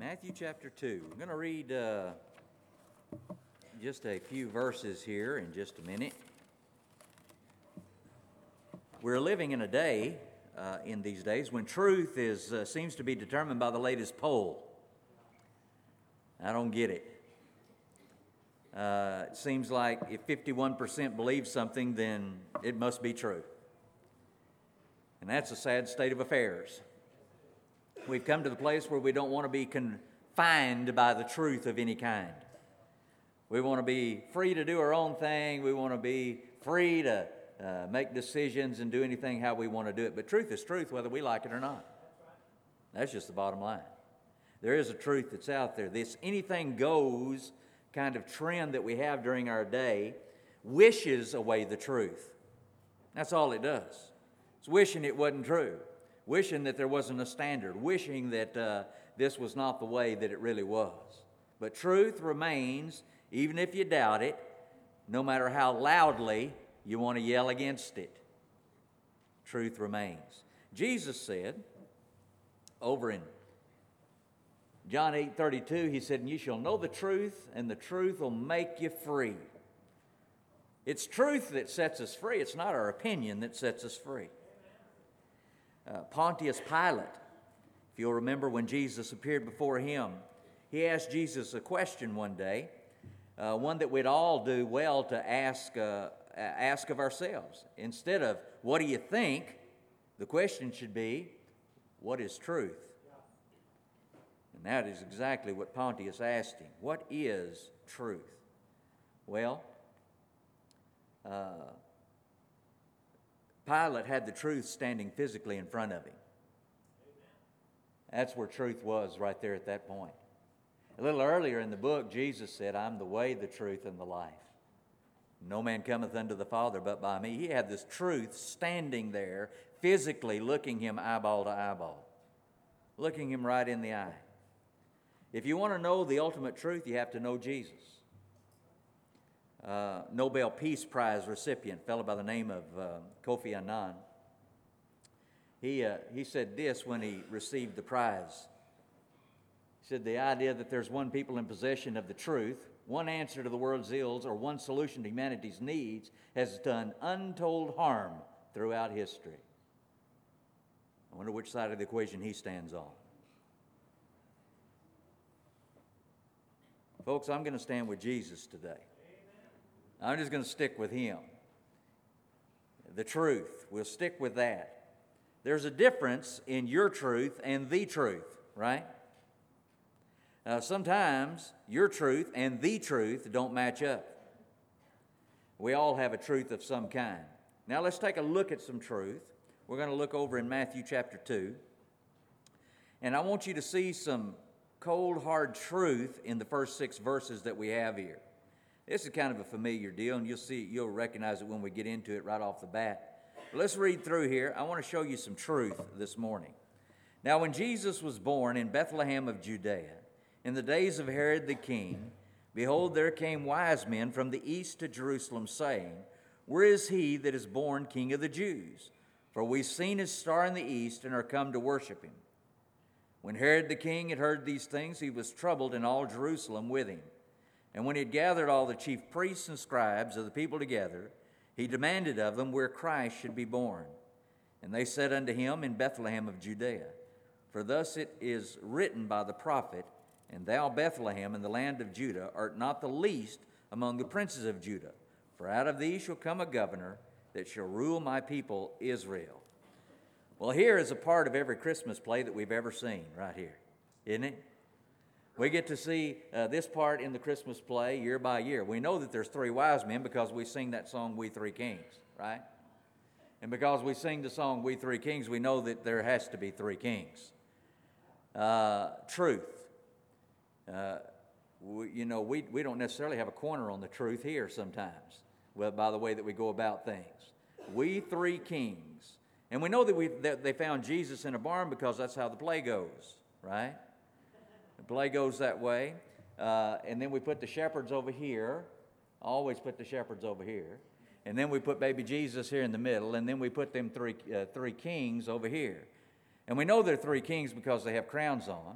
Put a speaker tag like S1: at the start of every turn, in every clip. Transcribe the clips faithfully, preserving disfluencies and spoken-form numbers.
S1: Matthew chapter two. We're going to read uh, just a few verses here in just a minute. We're living in a day, uh, in these days, when truth is uh, seems to be determined by the latest poll. I don't get it. Uh, it seems like if fifty-one percent believe something, then it must be true. And that's a sad state of affairs. We've come to the place where we don't want to be confined by the truth of any kind. We want to be free to do our own thing. We want to be free to uh, make decisions and do anything how we want to do it. But truth is truth whether we like it or not. That's just the bottom line. There is a truth that's out there. This anything goes kind of trend that we have during our day wishes away the truth. That's all it does. It's wishing it wasn't true. Wishing that there wasn't a standard, wishing that uh, this was not the way that it really was. But truth remains, even if you doubt it, no matter how loudly you want to yell against it. Truth remains. Jesus said, over in John eight thirty-two, he said, "And you shall know the truth, and the truth will make you free." It's truth that sets us free. It's not our opinion that sets us free. Uh, Pontius Pilate, if you'll remember when Jesus appeared before him, he asked Jesus a question one day, uh, one that we'd all do well to ask, uh, ask of ourselves. Instead of, "What do you think?" the question should be, "What is truth?" And that is exactly what Pontius asked him. What is truth? Well, uh, Pilate had the truth standing physically in front of him. That's where truth was right there at that point. A little earlier in the book, Jesus said, "I'm the way, the truth, and the life. No man cometh unto the Father but by me." He had this truth standing there, physically looking him eyeball to eyeball, looking him right in the eye. If you want to know the ultimate truth, you have to know Jesus. Uh, Nobel Peace Prize recipient, a fellow by the name of uh, Kofi Annan. He, uh, he said this when he received the prize. He said, "The idea that there's one people in possession of the truth, one answer to the world's ills, or one solution to humanity's needs has done untold harm throughout history." I wonder which side of the equation he stands on. Folks, I'm going to stand with Jesus today. I'm just going to stick with him. The truth. We'll stick with that. There's a difference in your truth and the truth, right? Uh, sometimes your truth and the truth don't match up. We all have a truth of some kind. Now let's take a look at some truth. We're going to look over in Matthew chapter two. And I want you to see some cold, hard truth in the first six verses that we have here. This is kind of a familiar deal, and you'll see, you'll recognize it when we get into it right off the bat. But let's read through here. I want to show you some truth this morning. "Now when Jesus was born in Bethlehem of Judea, in the days of Herod the king, behold, there came wise men from the east to Jerusalem, saying, Where is he that is born King of the Jews? For we've seen his star in the east, and are come to worship him. When Herod the king had heard these things, he was troubled, and all Jerusalem with him. And when he had gathered all the chief priests and scribes of the people together, he demanded of them where Christ should be born. And they said unto him, In Bethlehem of Judea. For thus it is written by the prophet, And thou, Bethlehem, in the land of Judah, art not the least among the princes of Judah. For out of thee shall come a governor that shall rule my people Israel." Well, here is a part of every Christmas play that we've ever seen right here, isn't it? We get to see uh, this part in the Christmas play year by year. We know that there's three wise men because we sing that song, We Three Kings, right? And because we sing the song, We Three Kings, we know that there has to be three kings. Uh, truth. Uh, we, you know, we, we don't necessarily have a corner on the truth here sometimes, well, by the way that we go about things. We three kings. And we know that, we, that they found Jesus in a barn because that's how the play goes, right? The play goes that way. Uh, and then we put the shepherds over here. Always put the shepherds over here. And then we put baby Jesus here in the middle. And then we put them three, uh, three kings over here. And we know they're three kings because they have crowns on.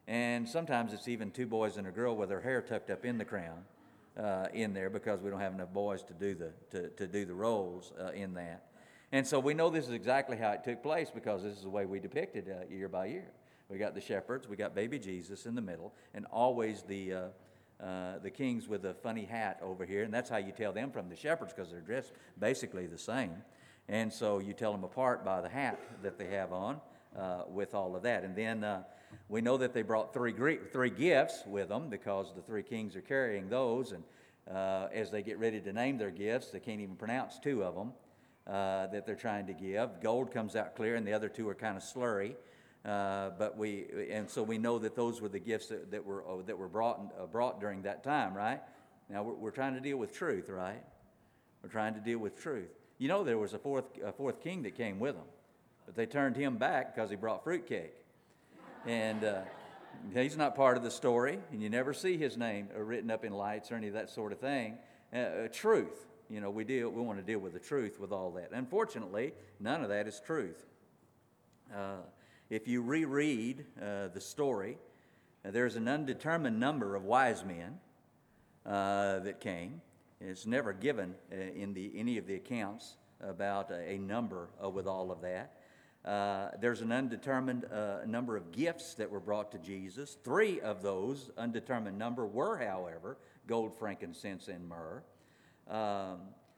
S1: And sometimes it's even two boys and a girl with their hair tucked up in the crown uh, in there, because we don't have enough boys to do the, to, to do the roles uh, in that. And so we know this is exactly how it took place, because this is the way we depict it uh, year by year. We got the shepherds, we got baby Jesus in the middle, and always the, uh, uh, the kings with a funny hat over here. And that's how you tell them from the shepherds, because they're dressed basically the same. And so you tell them apart by the hat that they have on uh, with all of that. And then uh, we know that they brought three three gifts with them, because the three kings are carrying those. And uh, as they get ready to name their gifts, they can't even pronounce two of them uh, that they're trying to give. Gold comes out clear, and the other two are kind of slurry. Uh, but we and so we know that those were the gifts that, that were uh, that were brought uh, brought during that time, right? Now we're, we're trying to deal with truth, right? We're trying to deal with truth. You know, there was a fourth a fourth king that came with them, but they turned him back because he brought fruitcake. And uh, he's not part of the story, and you never see his name written up in lights or any of that sort of thing. Uh, uh, truth, you know, we deal. We want to deal with the truth with all that. Unfortunately, none of that is truth. Uh, if you reread uh, the story, uh, there's an undetermined number of wise men uh, that came. And it's never given uh, in the any of the accounts about a, a number uh, with all of that. Uh, there's an undetermined uh, number of gifts that were brought to Jesus. Three of those undetermined number were, however, gold, frankincense, and myrrh. Um,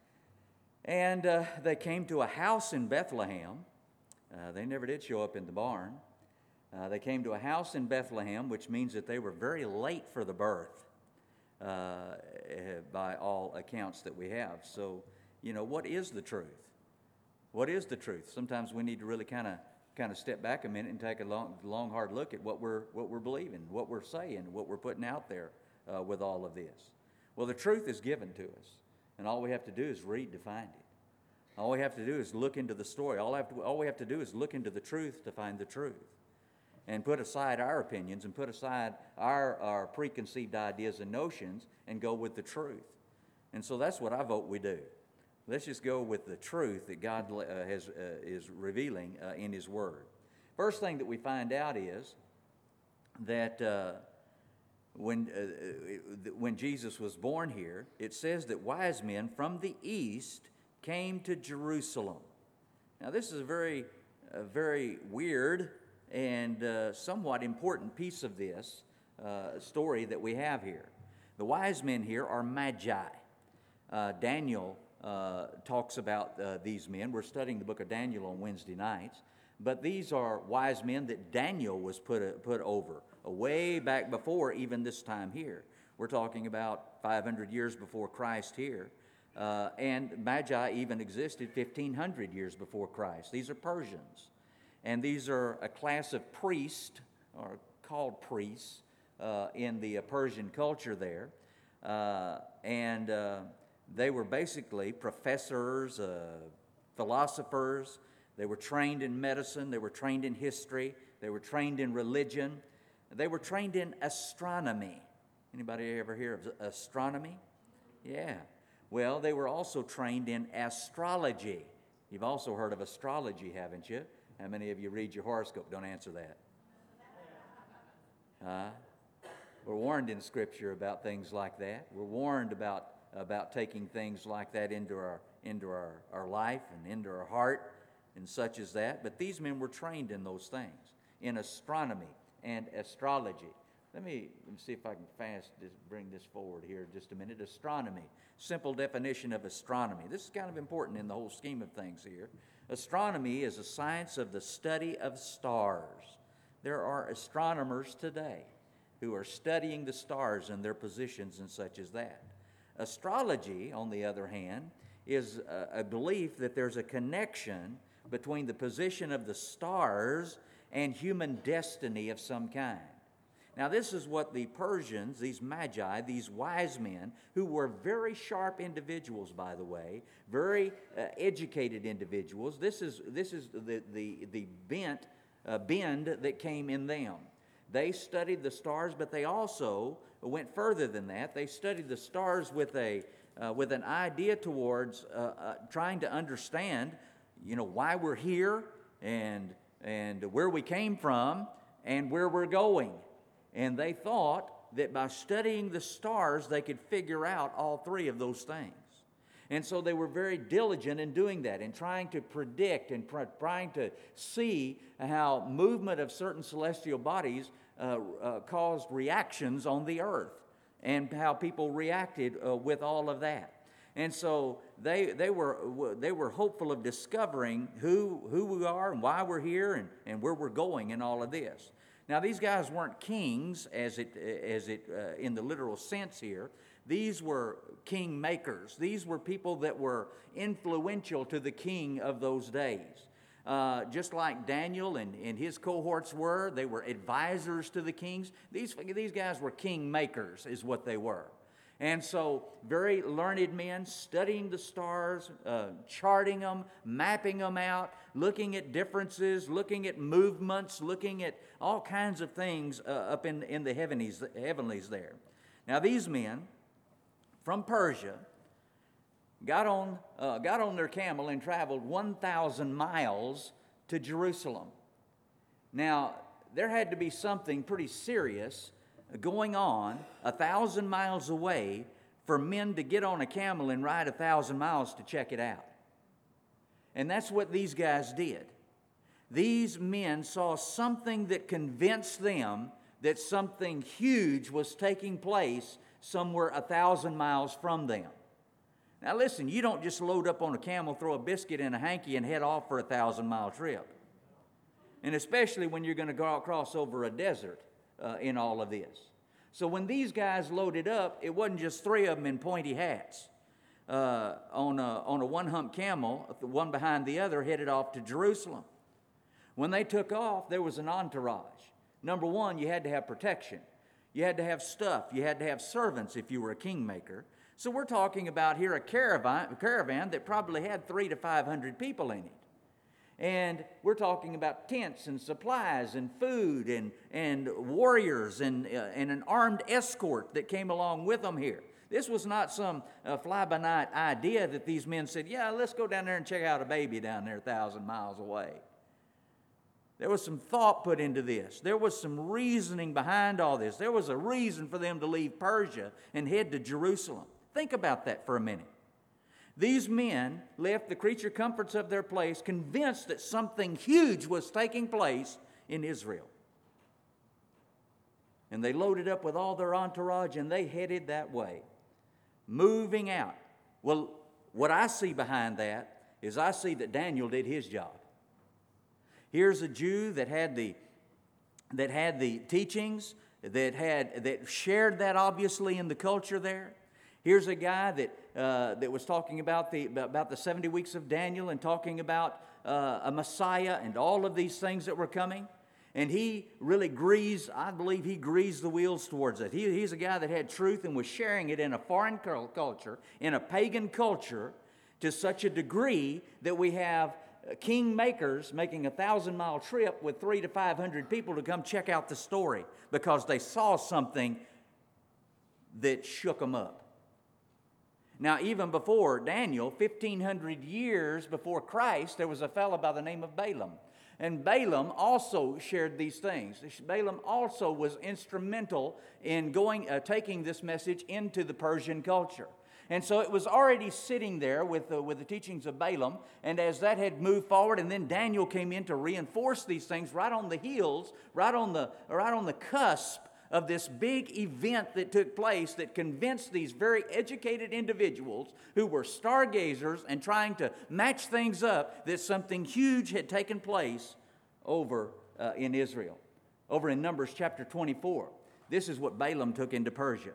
S1: and uh, they came to a house in Bethlehem. Uh, they never did show up in the barn. Uh, they came to a house in Bethlehem, which means that they were very late for the birth, uh, by all accounts that we have. So, you know, what is the truth? What is the truth? Sometimes we need to really kind of kind of step back a minute and take a long, long, hard look at what we're what we're believing, what we're saying, what we're putting out there uh, with all of this. Well, the truth is given to us, and all we have to do is read to find it. All we have to do is look into the story. All, I have to, all we have to do is look into the truth to find the truth, and put aside our opinions and put aside our, our preconceived ideas and notions and go with the truth. And so that's what I vote we do. Let's just go with the truth that God uh, has, uh, is revealing uh, in His Word. First thing that we find out is that uh, when, uh, when Jesus was born here, it says that wise men from the east came to Jerusalem. Now this is a very, a very weird and uh, somewhat important piece of this uh, story that we have here. The wise men here are magi. Uh, Daniel Uh, talks about uh, these men. We're studying the book of Daniel on Wednesday nights, but these are wise men that Daniel was put uh, put over uh, way back before even this time here. We're talking about five hundred years before Christ here, uh, and Magi even existed fifteen hundred years before Christ. These are Persians, and these are a class of priests, or called priests, uh, in the uh, Persian culture there, uh, and uh, they were basically professors, uh, philosophers. They were trained in medicine. They were trained in history. They were trained in religion. They were trained in astronomy. Anybody ever hear of astronomy? Yeah. Well, they were also trained in astrology. You've also heard of astrology, haven't you? How many of you read your horoscope? Don't answer that. Uh, we're warned in Scripture about things like that. We're warned about about taking things like that into our into our, our life and into our heart and such as that. But these men were trained in those things, in astronomy and astrology. Let me, let me see if I can fast this, bring this forward here just a minute. Astronomy, simple definition of astronomy. This is kind of important in the whole scheme of things here. Astronomy is a science of the study of stars. There are astronomers today who are studying the stars and their positions and such as that. Astrology, on the other hand, is a, a belief that there's a connection between the position of the stars and human destiny of some kind. Now, this is what the Persians, these magi, these wise men, who were very sharp individuals, by the way, very uh, educated individuals, this is, this is the, the, the bent, uh, bend that came in them. They studied the stars, but they also went further than that. They studied the stars with a uh, with an idea towards uh, uh, trying to understand, you know, why we're here and and where we came from and where we're going. And they thought that by studying the stars, they could figure out all three of those things. And so they were very diligent in doing that, in trying to predict and pr- trying to see how movement of certain celestial bodies uh, uh, caused reactions on the earth, and how people reacted uh, with all of that. And so they they were they were hopeful of discovering who who we are and why we're here and, and where we're going in all of this. Now, these guys weren't kings as it as it uh, in the literal sense here. These were king makers. These were people that were influential to the king of those days. Uh, just like Daniel and, and his cohorts were, they were advisors to the kings. These, these guys were king makers is what they were. And so very learned men studying the stars, uh, charting them, mapping them out, looking at differences, looking at movements, looking at all kinds of things uh, up in, in the heavenlies, heavenlies there. Now these men from Persia got on, uh, got on their camel and traveled one thousand miles to Jerusalem. Now there had to be something pretty serious going on a thousand miles away for men to get on a camel and ride a thousand miles to check it out. And that's what these guys did. These men saw something that convinced them that something huge was taking place somewhere a thousand miles from them. Now listen, you don't just load up on a camel, throw a biscuit in a hanky, and head off for a thousand mile trip. And especially when you're going to go cross over a desert uh, in all of this. So when these guys loaded up, it wasn't just three of them in pointy hats uh, on a, on a one-hump camel, one behind the other, headed off to Jerusalem. When they took off, there was an entourage. Number one, you had to have protection. You had to have stuff. You had to have servants if you were a kingmaker. So we're talking about here a caravan, a caravan that probably had three to five hundred people in it. And we're talking about tents and supplies and food and, and warriors and, uh, and an armed escort that came along with them here. This was not some uh, fly-by-night idea that these men said, yeah, let's go down there and check out a baby down there a thousand miles away. There was some thought put into this. There was some reasoning behind all this. There was a reason for them to leave Persia and head to Jerusalem. Think about that for a minute. These men left the creature comforts of their place, convinced that something huge was taking place in Israel. And they loaded up with all their entourage and they headed that way, moving out. Well, what I see behind that is I see that Daniel did his job. Here's a Jew that had the that had the teachings, that had that shared that obviously in the culture there. Here's a guy that uh, that was talking about the about the seventy weeks of Daniel and talking about uh, a Messiah and all of these things that were coming. And he really greased, I believe he greased the wheels towards it. He, he's a guy that had truth and was sharing it in a foreign culture, in a pagan culture, to such a degree that we have king makers making a thousand mile trip with three to five hundred people to come check out the story because they saw something that shook them up. Now, even before Daniel, fifteen hundred years before Christ, there was a fellow by the name of Balaam. And Balaam also shared these things. Balaam also was instrumental in going, uh, taking this message into the Persian culture. And so it was already sitting there with, uh, with the teachings of Balaam. And as that had moved forward, and then Daniel came in to reinforce these things right on the heels, right on the, right on the cusp of this big event that took place that convinced these very educated individuals who were stargazers and trying to match things up that something huge had taken place over uh, in Israel. Over in Numbers chapter twenty-four, this is what Balaam took into Persia.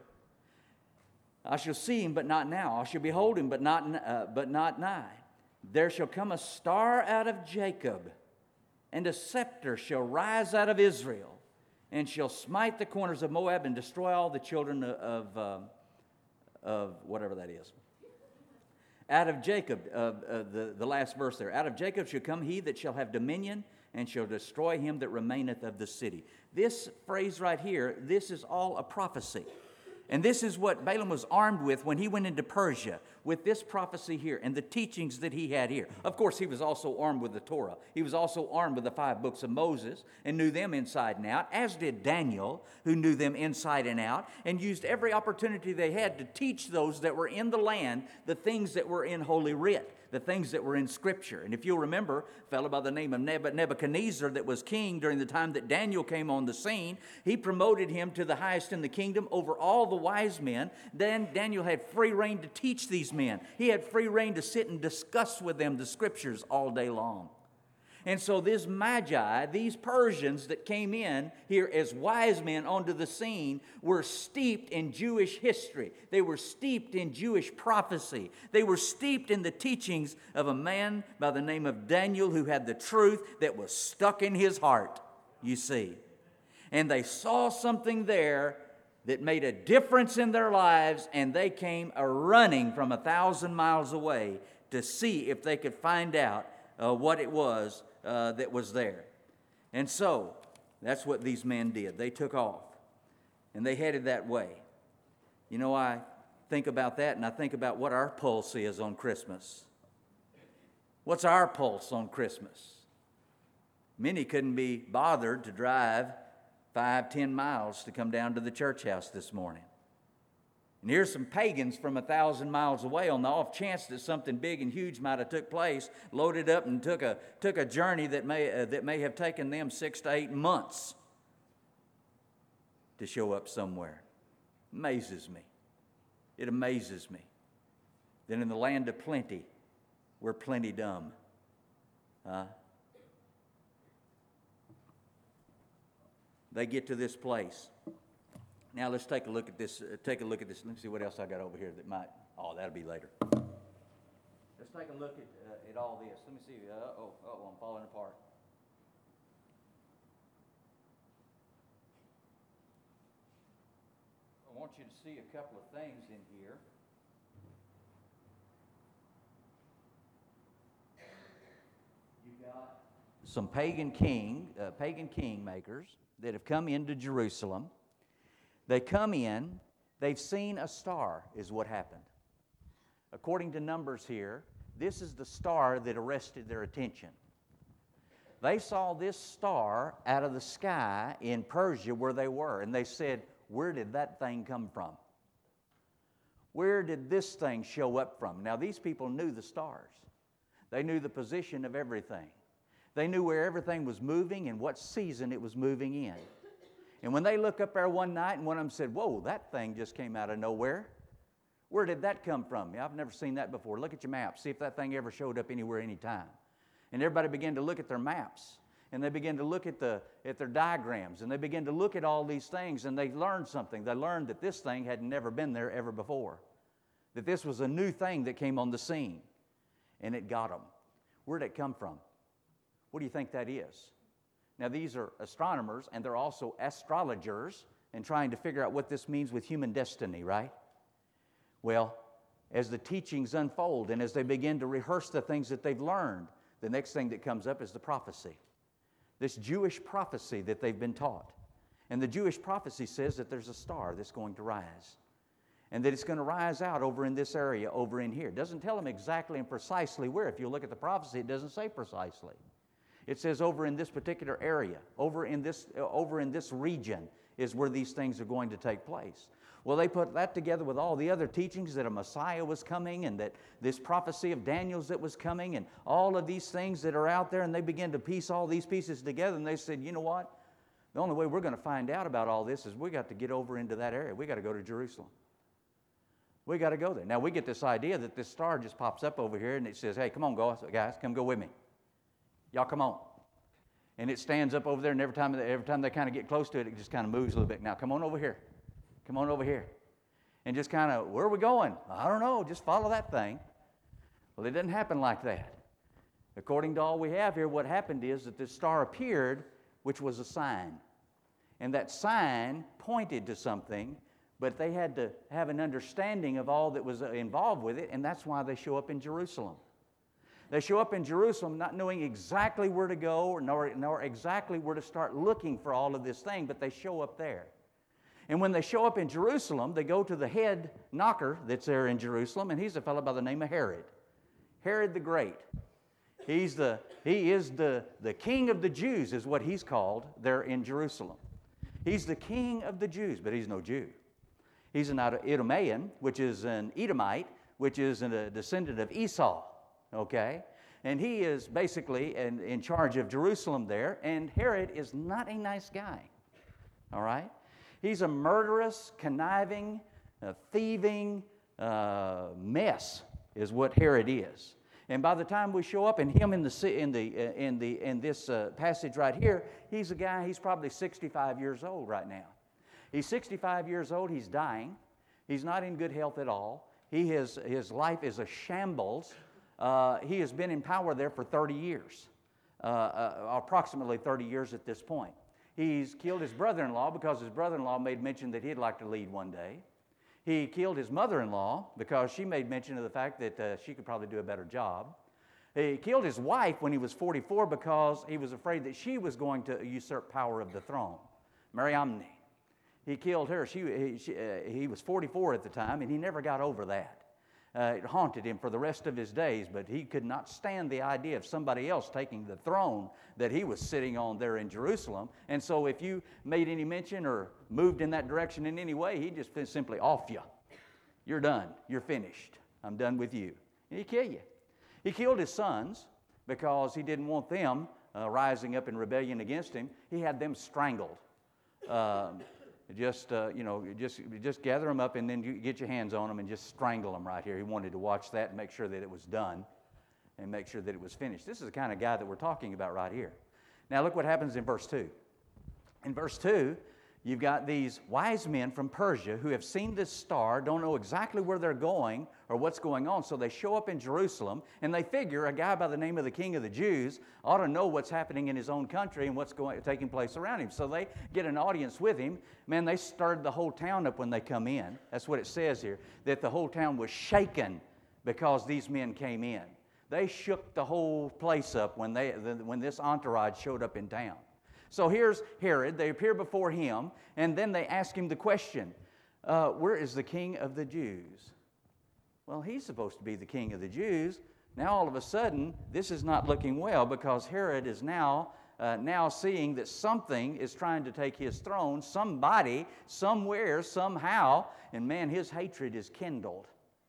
S1: I shall see him, but not now. I shall behold him, but not, uh, but not nigh. There shall come a star out of Jacob, and a scepter shall rise out of Israel, and shall smite the corners of Moab and destroy all the children of, uh, of whatever that is. Out of Jacob, uh, uh, the, the last verse there, out of Jacob shall come he that shall have dominion, and shall destroy him that remaineth of the city. This phrase right here, this is all a prophecy. And this is what Balaam was armed with when he went into Persia, with this prophecy here and the teachings that he had here. Of course, he was also armed with the Torah. He was also armed with the five books of Moses and knew them inside and out, as did Daniel, who knew them inside and out, and used every opportunity they had to teach those that were in the land the things that were in Holy Writ, the things that were in Scripture. And if you'll remember, a fellow by the name of Nebuchadnezzar that was king during the time that Daniel came on the scene, he promoted him to the highest in the kingdom over all the wise men. Then Daniel had free reign to teach these men. He had free reign to sit and discuss with them the Scriptures all day long. And so these Magi, these Persians that came in here as wise men onto the scene, were steeped in Jewish history. They were steeped in Jewish prophecy. They were steeped in the teachings of a man by the name of Daniel who had the truth that was stuck in his heart, you see. And they saw something there that made a difference in their lives, and they came a running from a thousand miles away to see if they could find out uh, what it was Uh, that was there. And so, that's what these men did. They took off, and they headed that way. You know, I think about that, and I think about what our pulse is on Christmas. What's our pulse on Christmas? Many couldn't be bothered to drive five, ten miles to come down to the church house this morning. And here's some pagans from a thousand miles away on the off chance that something big and huge might have took place, loaded up and took a took a journey that may uh, that may have taken them six to eight months to show up somewhere. Amazes me. It amazes me that in the land of plenty, we're plenty dumb. Huh? They get to this place. Now let's take a look at this. Uh, take a look at this. Let me see what else I got over here that might. Oh, that'll be later. Let's take a look at uh, at all this. Let me see. Uh oh, oh, I'm falling apart. I want you to see a couple of things in here. You got some pagan king, uh, pagan kingmakers that have come into Jerusalem. They come in, they've seen a star, is what happened. According to Numbers here, this is the star that arrested their attention. They saw this star out of the sky in Persia where they were, and they said, where did that thing come from? Where did this thing show up from? Now, these people knew the stars. They knew the position of everything. They knew where everything was moving and what season it was moving in. And when they looked up there one night, and one of them said, whoa, that thing just came out of nowhere. Where did that come from? Yeah, I've never seen that before. Look at your map. See if that thing ever showed up anywhere, anytime. And everybody began to look at their maps. And they began to look at, the, at their diagrams. And they began to look at all these things. And they learned something. They learned that this thing had never been there ever before. That this was a new thing that came on the scene. And it got them. Where did it come from? What do you think that is? Now, these are astronomers, and they're also astrologers, and trying to figure out what this means with human destiny, right? Well, as the teachings unfold, and as they begin to rehearse the things that they've learned, the next thing that comes up is the prophecy. This Jewish prophecy that they've been taught. And the Jewish prophecy says that there's a star that's going to rise. And that it's going to rise out over in this area, over in here. It doesn't tell them exactly and precisely where. If you look at the prophecy, it doesn't say precisely. It says over in this particular area, over in this, uh, over in this region is where these things are going to take place. Well, they put that together with all the other teachings that a Messiah was coming and that this prophecy of Daniel's that was coming and all of these things that are out there, and they began to piece all these pieces together, and they said, you know what? The only way we're going to find out about all this is we got to get over into that area. We got to go to Jerusalem. We got to go there. Now, we get this idea that this star just pops up over here, and it says, hey, come on, guys, come go with me. Y'all come on. And it stands up over there, and every time, every time they kind of get close to it, it just kind of moves a little bit. Now, come on over here. Come on over here. And just kind of, where are we going? I don't know. Just follow that thing. Well, it didn't happen like that. According to all we have here, what happened is that this star appeared, which was a sign. And that sign pointed to something, but they had to have an understanding of all that was involved with it, and that's why they show up in Jerusalem. They show up in Jerusalem not knowing exactly where to go nor, nor exactly where to start looking for all of this thing, but they show up there.
S2: And when they show up in Jerusalem, they go to the head knocker that's there in Jerusalem, and he's a fellow by the name of Herod. Herod the Great. He's the, he is the, the king of the Jews, is what he's called there in Jerusalem. He's the king of the Jews, but he's no Jew. He's an Idumean, which is an Edomite, which is a descendant of Esau, okay? And he is basically in, in charge of Jerusalem there, and Herod is not a nice guy, all right? He's a murderous, conniving, uh, thieving uh, mess is what Herod is. And by the time we show up in him in the in the uh, in the in this uh, passage right here, he's a guy. He's probably sixty-five years old right now. He's sixty-five years old. He's dying. He's not in good health at all. He has his life is a shambles. Uh, he has been in power there for thirty years, uh, uh, approximately thirty years at this point. He's killed his brother-in-law because his brother-in-law made mention that he'd like to lead one day. He killed his mother-in-law because she made mention of the fact that uh, she could probably do a better job. He killed his wife when he was forty-four because he was afraid that she was going to usurp power of the throne, Mariamne. He killed her. She, he, she, uh, he was forty-four at the time, and he never got over that. Uh, it haunted him for the rest of his days, but he could not stand the idea of somebody else taking the throne that he was sitting on there in Jerusalem. And so if you made any mention or moved in that direction in any way, he'd just simply off you. You're done. You're finished. I'm done with you. And he'd kill you. He killed his sons because he didn't want them uh, rising up in rebellion against him. He had them strangled. Uh, Just, uh, you know, just, just gather them up and then you get your hands on them and just strangle them right here. He wanted to watch that and make sure that it was done and make sure that it was finished. This is the kind of guy that we're talking about right here. Now look what happens in verse two. In verse two, you've got these wise men from Persia who have seen this star, don't know exactly where they're going or what's going on, so they show up in Jerusalem, and they figure a guy by the name of the King of the Jews ought to know what's happening in his own country and what's going, taking place around him. So they get an audience with him. Man, they stirred the whole town up when they come in. That's what it says here, that the whole town was shaken because these men came in. They shook the whole place up when, they, when this entourage showed up in town. So here's Herod. They appear before him, and then they ask him the question, uh, where is the King of the Jews? Well, he's supposed to be the King of the Jews. Now, all of a sudden, this is not looking well because Herod is now, uh, now seeing that something is trying to take his throne, somebody, somewhere, somehow, and man, his hatred is kindled.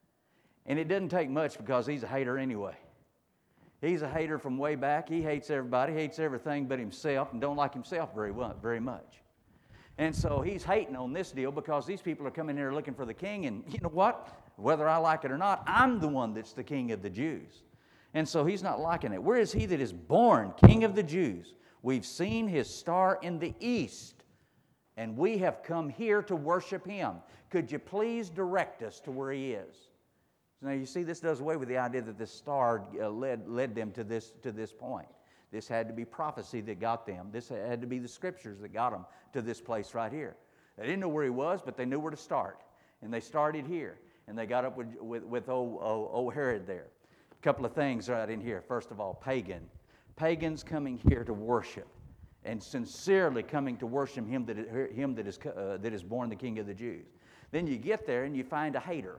S2: And it doesn't take much because he's a hater anyway. He's a hater from way back. He hates everybody, hates everything but himself, and don't like himself very, very much. And so he's hating on this deal because these people are coming here looking for the king, and you know what? Whether I like it or not, I'm the one that's the King of the Jews. And so he's not liking it. Where is he that is born King of the Jews? We've seen his star in the east, and we have come here to worship him. Could you please direct us to where he is? Now, you see, this does away with the idea that this star uh, led, led them to this, to this point. This had to be prophecy that got them. This had to be the scriptures that got them to this place right here. They didn't know where he was, but they knew where to start. And they started here. And they got up with, with, with old, old, old Herod there. A couple of things right in here. First of all, pagan. Pagans coming here to worship. And sincerely coming to worship him that, him that, is, uh, that is born the King of the Jews. Then you get there and you find a hater.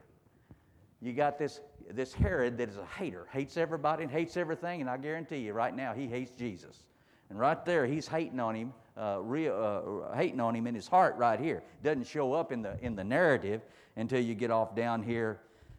S2: You got this, this Herod that is a hater, hates everybody and hates everything, and I guarantee you right now he hates Jesus. And right there he's hating on him, uh, real, uh, hating on him in his heart right here. Doesn't show up in the, in the narrative until you get off down here,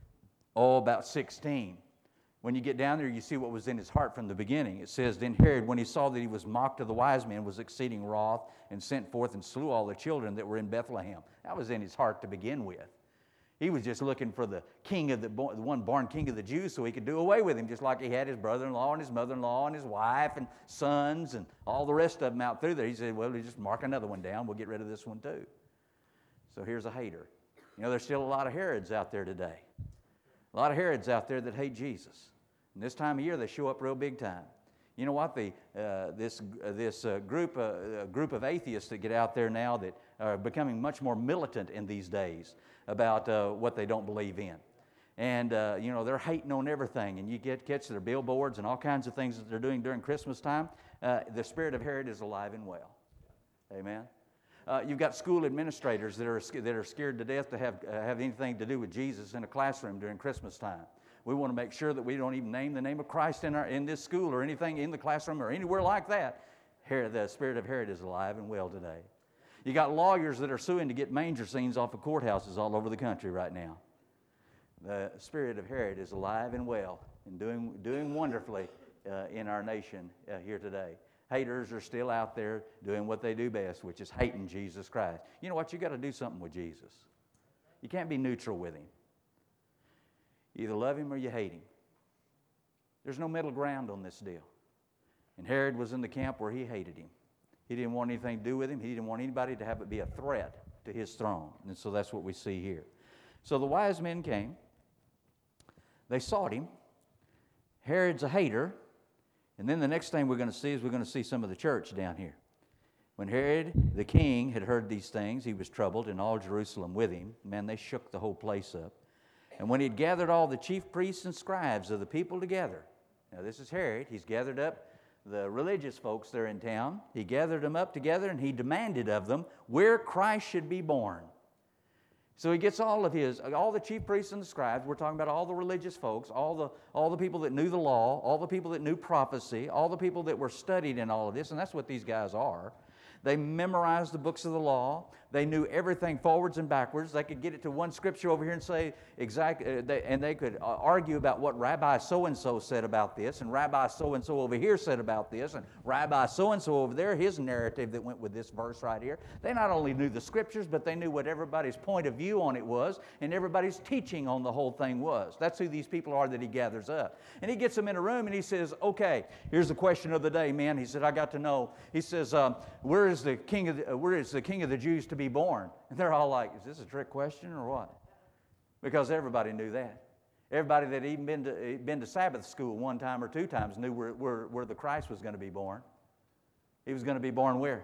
S2: oh, about sixteen. When you get down there, you see what was in his heart from the beginning. It says, then Herod, when he saw that he was mocked of the wise men, was exceeding wroth, and sent forth and slew all the children that were in Bethlehem. That was in his heart to begin with. He was just looking for the king of the, the one born king of the Jews so he could do away with him, just like he had his brother-in-law and his mother-in-law and his wife and sons and all the rest of them out through there. He said, well, just mark another one down. We'll get rid of this one too. So here's a hater. You know, there's still a lot of Herods out there today. A lot of Herods out there that hate Jesus. And this time of year, they show up real big time. You know what? The, uh, this uh, this uh, group, uh, group of atheists that get out there now that are becoming much more militant in these days about uh, what they don't believe in. And, uh, you know, they're hating on everything. And you get catch their billboards and all kinds of things that they're doing during Christmas time. Uh, the spirit of Herod is alive and well. Amen? Uh, you've got school administrators that are, that are scared to death to have, uh, have anything to do with Jesus in a classroom during Christmas time. We want to make sure that we don't even name the name of Christ in, our, in this school or anything in the classroom or anywhere like that. Herod, the spirit of Herod is alive and well today. You got lawyers that are suing to get manger scenes off of courthouses all over the country right now. The spirit of Herod is alive and well and doing, doing wonderfully uh, in our nation uh, here today. Haters are still out there doing what they do best, which is hating Jesus Christ. You know what? You got to do something with Jesus. You can't be neutral with him. You either love him or you hate him. There's no middle ground on this deal. And Herod was in the camp where he hated him. He didn't want anything to do with him. He didn't want anybody to have it be a threat to his throne. And so that's what we see here. So the wise men came. They sought him. Herod's a hater. And then the next thing we're going to see is we're going to see some of the church down here. When Herod the king had heard these things, he was troubled, and all Jerusalem with him. Man, they shook the whole place up. And when he had gathered all the chief priests and scribes of the people together, now this is Herod, he's gathered up the religious folks there in town. He gathered them up together, and he demanded of them where Christ should be born. So he gets all of his, all the chief priests and the scribes, we're talking about all the religious folks, all the, all the people that knew the law, all the people that knew prophecy, all the people that were studied in all of this, and that's what these guys are. They memorized the books of the law. They knew everything forwards and backwards. They could get it to one scripture over here and say exact, uh, they, and they could uh, argue about what Rabbi so-and-so said about this, and Rabbi so-and-so over here said about this, and Rabbi so-and-so over there, his narrative that went with this verse right here. They not only knew the scriptures, but they knew what everybody's point of view on it was, and everybody's teaching on the whole thing was. That's who these people are that he gathers up. And he gets them in a room, and he says, okay, here's the question of the day, man. He said, I got to know. He says, um, where is the king of the, uh, where is the king of the Jews to be born? And they're all like, is this a trick question or what? Because everybody knew that. Everybody that even been to, been to Sabbath school one time or two times knew where, where, where the Christ was going to be born. He was going to be born where?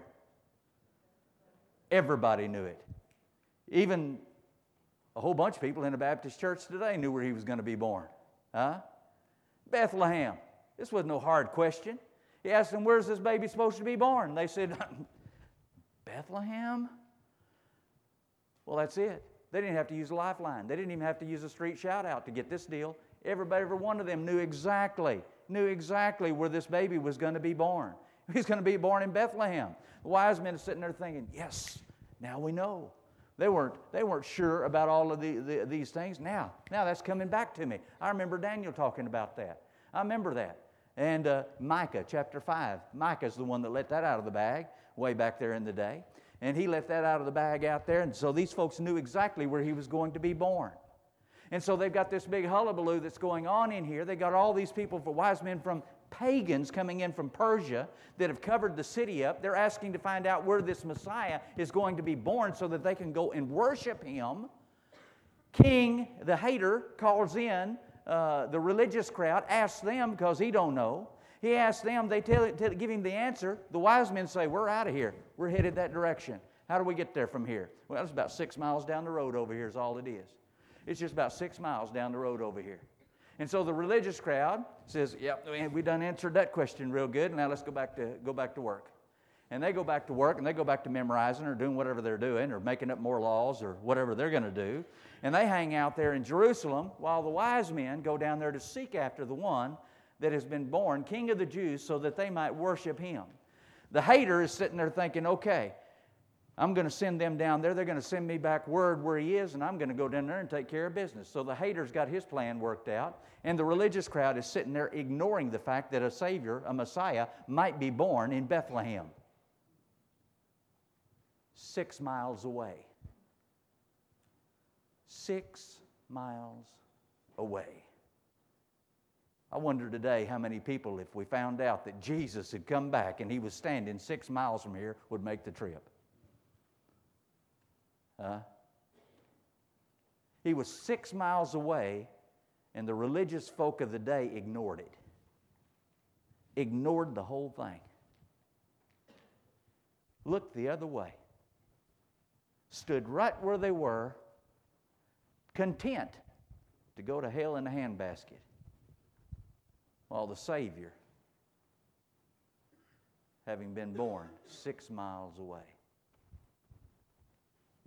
S2: Everybody knew it. Even a whole bunch of people in the Baptist church today knew where he was going to be born. Huh? Bethlehem. This was no hard question. He asked them, where's this baby supposed to be born? They said, Bethlehem? Well, that's it. They didn't have to use a lifeline. They didn't even have to use a street shout-out to get this deal. Everybody, every one of them knew exactly, knew exactly where this baby was going to be born. He was going to be born in Bethlehem. The wise men are sitting there thinking, yes, now we know. They weren't, they weren't sure about all of the, the, these things. Now, now that's coming back to me. I remember Daniel talking about that. I remember that. And uh, Micah chapter five. Micah's the one that let that out of the bag way back there in the day. And he let that out of the bag out there. And so these folks knew exactly where he was going to be born. And so they've got this big hullabaloo that's going on in here. They got all these people, for wise men from pagans coming in from Persia that have covered the city up. They're asking to find out where this Messiah is going to be born so that they can go and worship him. King, the hater, calls in uh, the religious crowd, asks them because he don't know. He asks them, they tell, tell, give him the answer. The wise men say, we're out of here. We're headed that direction. How do we get there from here? Well, it's about six miles down the road over here is all it is. It's just about six miles down the road over here. And so the religious crowd says, yep, we done answered that question real good. Now let's go back to go back to work. And they go back to work, and they go back to memorizing or doing whatever they're doing or making up more laws or whatever they're going to do. And they hang out there in Jerusalem while the wise men go down there to seek after the one that has been born, King of the Jews, so that they might worship him. The hater is sitting there thinking, okay, I'm going to send them down there. They're going to send me back word where he is, and I'm going to go down there and take care of business. So the hater's got his plan worked out, and the religious crowd is sitting there ignoring the fact that a Savior, a Messiah, might be born in Bethlehem. Six miles away. Six miles away. I wonder today how many people, if we found out that Jesus had come back and he was standing six miles from here, would make the trip. Uh, he was six miles away, and the religious folk of the day ignored it. Ignored the whole thing. Looked the other way. Stood right where they were, content to go to hell in a handbasket, while the Savior, having been born six miles away.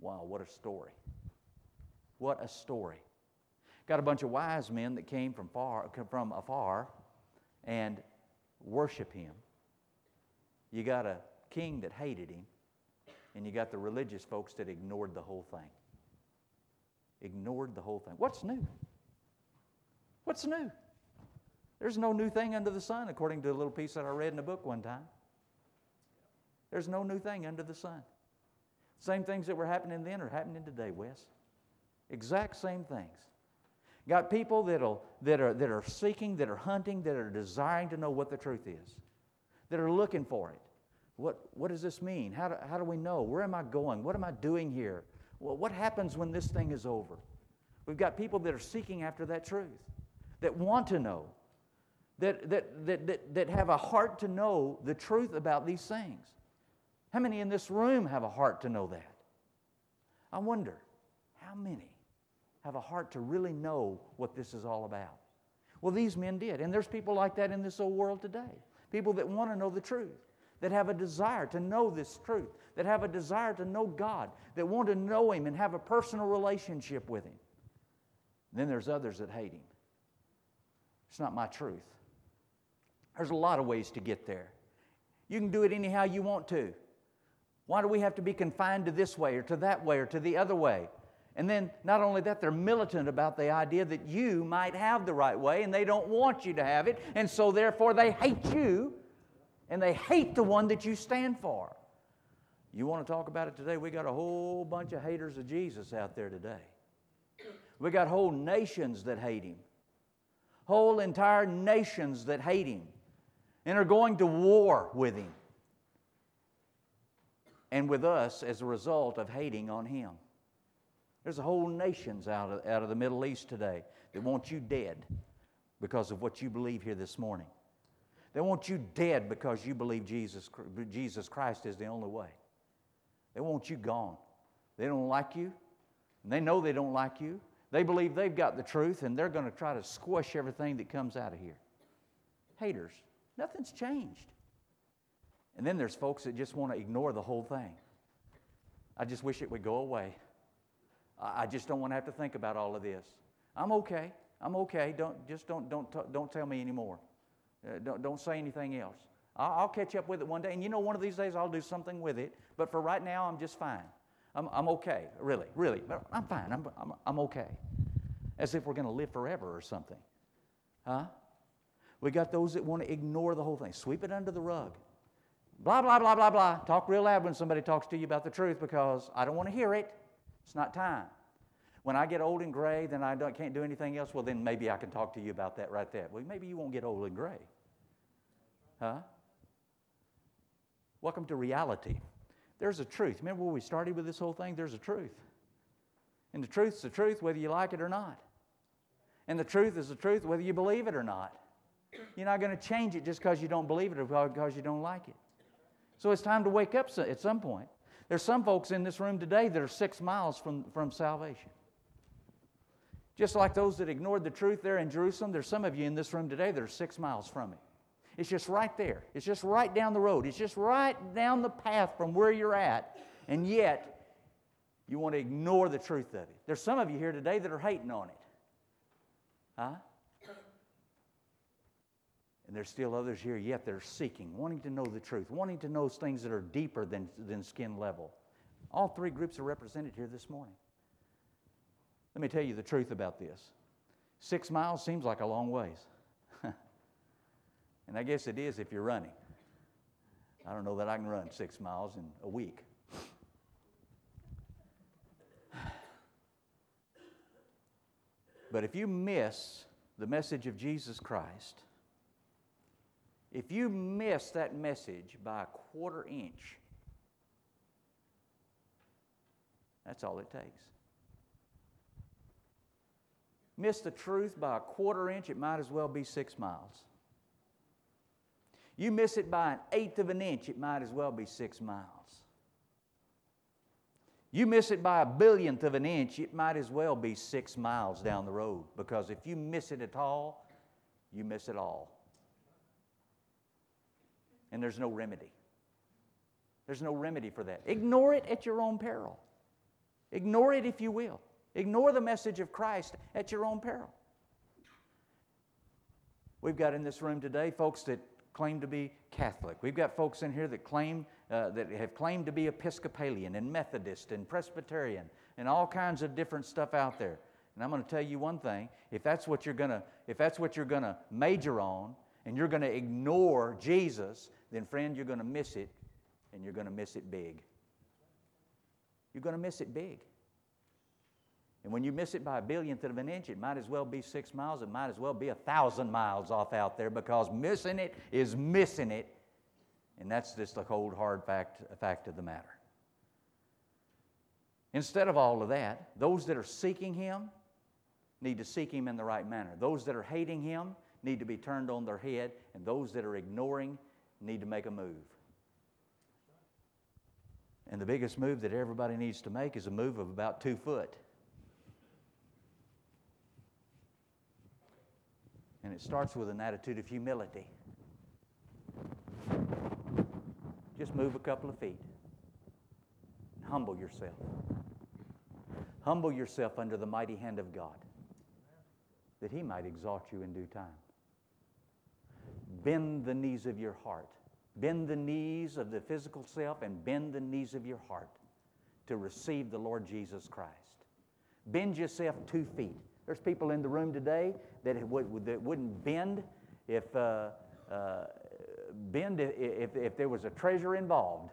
S2: Wow, what a story. What a story. Got a bunch of wise men that came from far, from afar and worship him. You got a king that hated him, and you got the religious folks that ignored the whole thing. Ignored the whole thing. What's new? What's new? There's no new thing under the sun, according to a little piece that I read in a book one time. There's no new thing under the sun. Same things that were happening then are happening today, Wes. Exact same things. Got people that'll, that are, that are seeking, that are hunting, that are desiring to know what the truth is, that are looking for it. What, what does this mean? How do, how do we know? Where am I going? What am I doing here? Well, what happens when this thing is over? We've got people that are seeking after that truth, that want to know, that, that, that, that, that have a heart to know the truth about these things. How many in this room have a heart to know that? I wonder, how many have a heart to really know what this is all about? Well, these men did. And there's people like that in this old world today. People that want to know the truth, that have a desire to know this truth, that have a desire to know God, that want to know Him and have a personal relationship with Him. And then there's others that hate Him. It's not my truth. There's a lot of ways to get there. You can do it anyhow you want to. Why do we have to be confined to this way or to that way or to the other way? And then not only that, they're militant about the idea that you might have the right way and they don't want you to have it, and so therefore they hate you and they hate the one that you stand for. You want to talk about it today? We got a whole bunch of haters of Jesus out there today. We got whole nations that hate Him. Whole entire nations that hate Him and are going to war with Him and with us as a result of hating on Him. There's a whole nations out of, out of the Middle East today that want you dead because of what you believe here this morning. They want you dead because you believe Jesus, Jesus Christ is the only way. They want you gone. They don't like you, and they know they don't like you. They believe they've got the truth, and they're going to try to squash everything that comes out of here. Haters. Nothing's changed. And then there's folks that just want to ignore the whole thing. I just wish it would go away. I just don't want to have to think about all of this. I'm okay. I'm okay. Don't just don't don't don't tell me anymore. Uh, don't don't say anything else. I'll, I'll catch up with it one day, and you know, one of these days I'll do something with it. But for right now, I'm just fine. I'm I'm okay. Really, really. But I'm fine. I'm I'm I'm okay. As if we're going to live forever or something, huh? We got those that want to ignore the whole thing, sweep it under the rug. Blah blah blah blah blah. Talk real loud when somebody talks to you about the truth because I don't want to hear it. It's not time. When I get old and gray, then I don't, can't do anything else. Well, then maybe I can talk to you about that right there. Well, maybe you won't get old and gray. Huh? Welcome to reality. There's a truth. Remember where we started with this whole thing? There's a truth. And the truth's the truth whether you like it or not. And the truth is the truth whether you believe it or not. You're not going to change it just because you don't believe it or because you don't like it. So it's time to wake up at some point. There's some folks in this room today that are six miles from, from salvation. Just like those that ignored the truth there in Jerusalem, there's some of you in this room today that are six miles from it. It's just right there. It's just right down the road. It's just right down the path from where you're at, and yet you want to ignore the truth of it. There's some of you here today that are hating on it. Huh? And there's still others here yet that are seeking, wanting to know the truth, wanting to know things that are deeper than, than skin level. All three groups are represented here this morning. Let me tell you the truth about this. Six miles seems like a long ways. And I guess it is if you're running. I don't know that I can run six miles in a week. But if you miss the message of Jesus Christ, if you miss that message by a quarter inch, that's all it takes. Miss the truth by a quarter inch, it might as well be six miles. You miss it by an eighth of an inch, it might as well be six miles. You miss it by a billionth of an inch, it might as well be six miles down the road. Because if you miss it at all, you miss it all. And there's no remedy. There's no remedy for that. Ignore it at your own peril. Ignore it if you will. Ignore the message of Christ at your own peril. We've got in this room today folks that claim to be Catholic. We've got folks in here that claim uh, that have claimed to be Episcopalian and Methodist and Presbyterian and all kinds of different stuff out there. And I'm going to tell you one thing: if that's what you're going to if that's what you're going to major on, and you're going to ignore Jesus, then friend, you're going to miss it, and you're going to miss it big. You're going to miss it big. And when you miss it by a billionth of an inch, it might as well be six miles. It might as well be a thousand miles off out there, because missing it is missing it. And that's just the cold, hard fact, fact of the matter. Instead of all of that, those that are seeking Him need to seek Him in the right manner. Those that are hating Him need to be turned on their head. And those that are ignoring need to make a move. And the biggest move that everybody needs to make is a move of about two foot. And it starts with an attitude of humility. Just move a couple of feet. Humble yourself. Humble yourself under the mighty hand of God, that He might exalt you in due time. Bend the knees of your heart. Bend the knees of the physical self and bend the knees of your heart to receive the Lord Jesus Christ. Bend yourself two feet. There's people in the room today that, would, that wouldn't bend if uh, uh, bend if, if there was a treasure involved.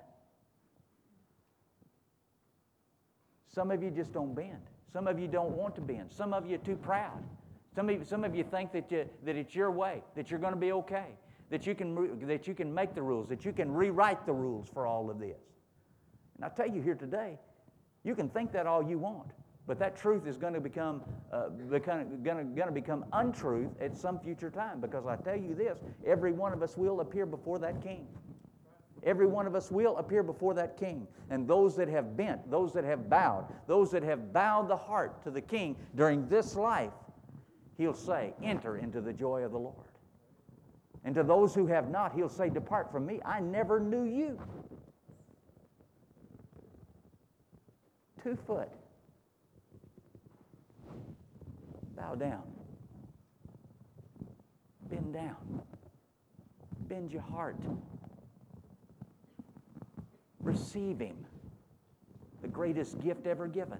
S2: Some of you just don't bend. Some of you don't want to bend. Some of you are too proud. Some of you, some of you think that you, that it's your way, that you're going to be okay, that you can that you can make the rules, that you can rewrite the rules for all of this. And I tell you here today, you can think that all you want, but that truth is going to become uh, become, going to, going to become untruth at some future time. Because I tell you this, every one of us will appear before that King. Every one of us will appear before that King. And those that have bent, those that have bowed, those that have bowed the heart to the King during this life, He'll say, enter into the joy of the Lord. And to those who have not, He'll say, depart from me, I never knew you. Two foot. Bow down. Bend down. Bend your heart. Receive Him, the greatest gift ever given.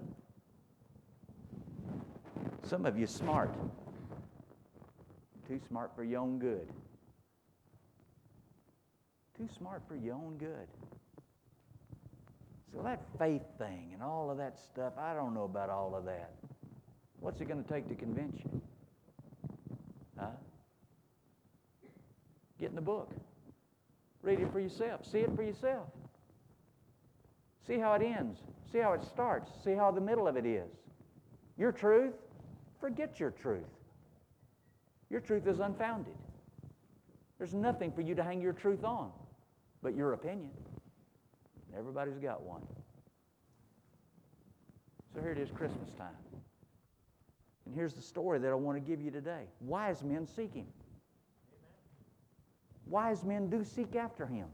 S2: Some of you smart. Too smart for your own good. Too smart for your own good. So that faith thing and all of that stuff, I don't know about all of that. What's it going to take to convince you? Huh? Get in the book. Read it for yourself. See it for yourself. See how it ends. See how it starts. See how the middle of it is. Your truth, forget your truth. Your truth is unfounded. There's nothing for you to hang your truth on but your opinion. Everybody's got one. So here it is, Christmas time. And here's the story that I want to give you today. Wise men seek Him. Wise men do seek after Him.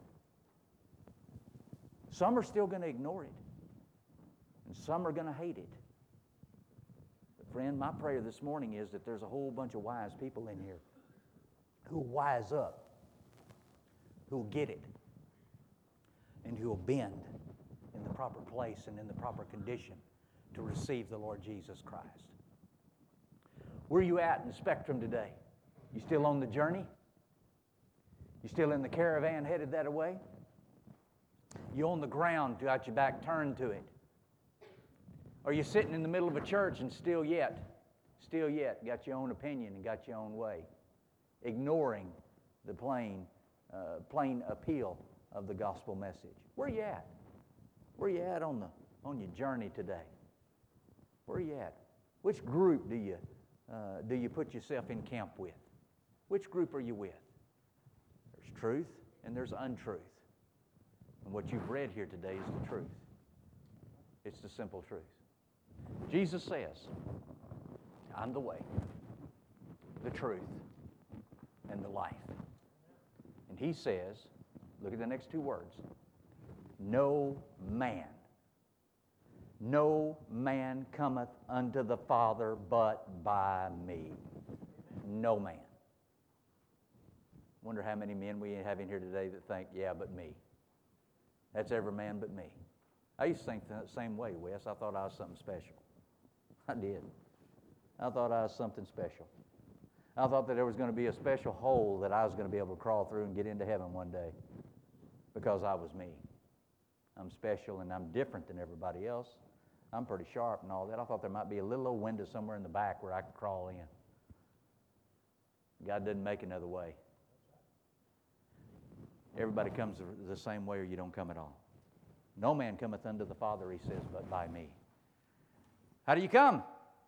S2: Some are still going to ignore it, and some are going to hate it. But friend, my prayer this morning is that there's a whole bunch of wise people in here who'll wise up, who'll get it, and who'll bend in the proper place and in the proper condition to receive the Lord Jesus Christ. Where are you at in the spectrum today? You still on the journey? You still in the caravan headed that way? You on the ground, got your back turned to it? Are you sitting in the middle of a church and still yet, still yet got your own opinion and got your own way, ignoring the plain, uh, plain appeal of the gospel message? Where are you at? Where are you at on the on your journey today? Where are you at? Which group do you uh, do you put yourself in camp with? Which group are you with? There's truth and there's untruth. And what you've read here today is the truth. It's the simple truth. Jesus says, I'm the way, the truth, and the life. And He says, look at the next two words, no man, No man cometh unto the Father but by me. No man. Wonder how many men we have in here today that think, yeah, but me. That's every man but me. I used to think the same way, Wes. I thought I was something special. I did. I thought I was something special. I thought that there was going to be a special hole that I was going to be able to crawl through and get into heaven one day because I was me. I'm special and I'm different than everybody else. I'm pretty sharp and all that. I thought there might be a little old window somewhere in the back where I could crawl in. God didn't make another way. Everybody comes the same way or you don't come at all. No man cometh unto the Father, he says, but by me. How do you come?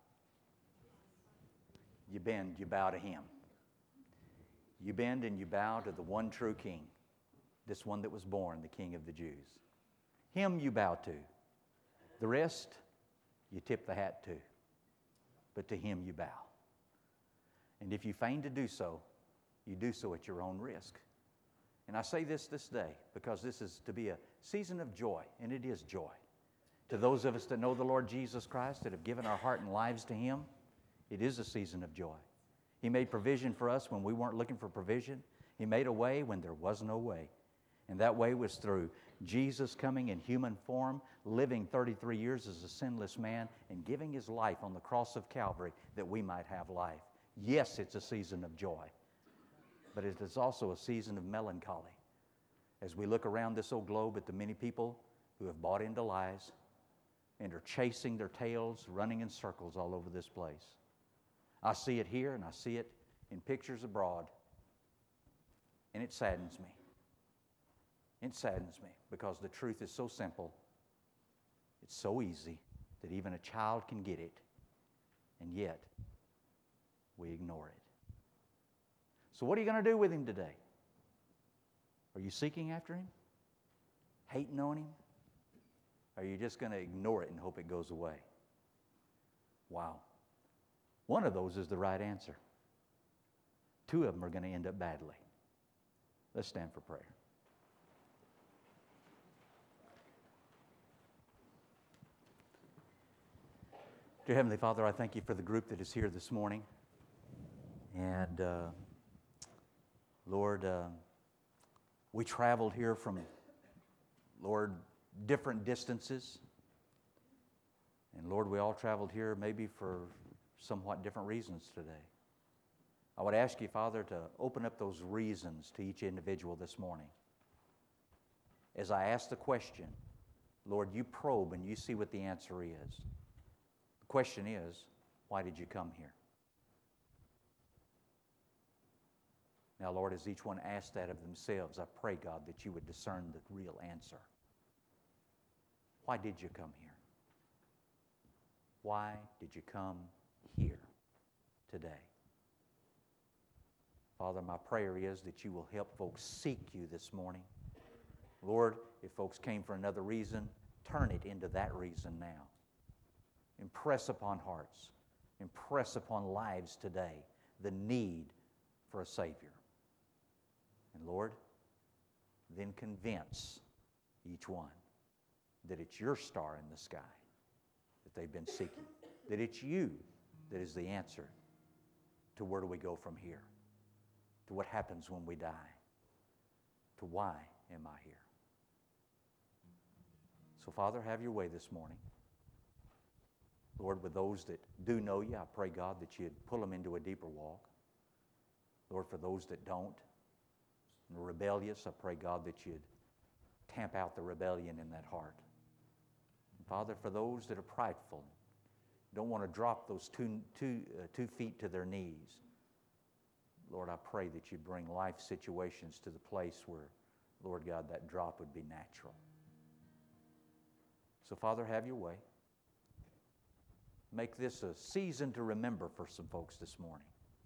S2: You bend, you bow to him. You bend and you bow to the one true King, this one that was born, the King of the Jews. Him you bow to. The rest, you tip the hat to. But to him you bow. And if you feign to do so, you do so at your own risk. And I say this this day because this is to be a season of joy, and it is joy. To those of us that know the Lord Jesus Christ, that have given our heart and lives to him, it is a season of joy. He made provision for us when we weren't looking for provision. He made a way when there was no way. And that way was through Jesus coming in human form, living thirty-three years as a sinless man, and giving his life on the cross of Calvary that we might have life. Yes, it's a season of joy, but it is also a season of melancholy. As we look around this old globe at the many people who have bought into lies and are chasing their tails, running in circles all over this place. I see it here and I see it in pictures abroad, and it saddens me. It saddens me because the truth is so simple. It's so easy that even a child can get it, and yet we ignore it. So what are you going to do with him today? Are you seeking after him? Hating on him? Or are you just going to ignore it and hope it goes away? Wow. One of those is the right answer. Two of them are going to end up badly. Let's stand for prayer. Dear Heavenly Father, I thank you for the group that is here this morning. And uh, Lord, uh, we traveled here from, Lord, different distances. And Lord, we all traveled here maybe for somewhat different reasons today. I would ask you, Father, to open up those reasons to each individual this morning. As I ask the question, Lord, you probe and you see what the answer is. The question is, why did you come here? Now, Lord, as each one asks that of themselves, I pray, God, that you would discern the real answer. Why did you come here? Why did you come here today? Father, my prayer is that you will help folks seek you this morning. Lord, if folks came for another reason, turn it into that reason now. Impress upon hearts, impress upon lives today the need for a Savior. And Lord, then convince each one that it's your star in the sky that they've been seeking, that it's you that is the answer to where do we go from here, to what happens when we die, to why am I here. So, Father, have your way this morning. Lord, with those that do know you, I pray, God, that you'd pull them into a deeper walk. Lord, for those that don't, and are rebellious, I pray, God, that you'd tamp out the rebellion in that heart. And Father, for those that are prideful, don't want to drop those two, two, uh, two feet to their knees, Lord, I pray that you'd bring life situations to the place where, Lord God, that drop would be natural. So, Father, have your way. Make this a season to remember for some folks this morning.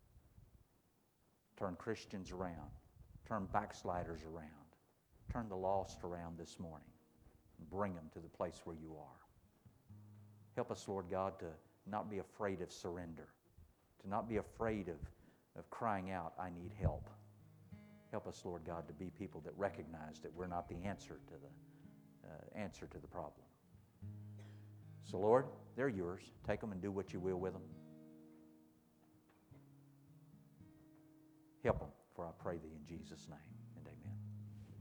S2: Turn Christians around. Turn backsliders around. Turn the lost around this morning. And bring them to the place where you are. Help us, Lord God, to not be afraid of surrender. To not be afraid of, of crying out, I need help. Help us, Lord God, to be people that recognize that we're not the answer to the, uh, answer to the problem. So, Lord, they're yours. Take them and do what you will with them. Help them, for I pray thee in Jesus' name.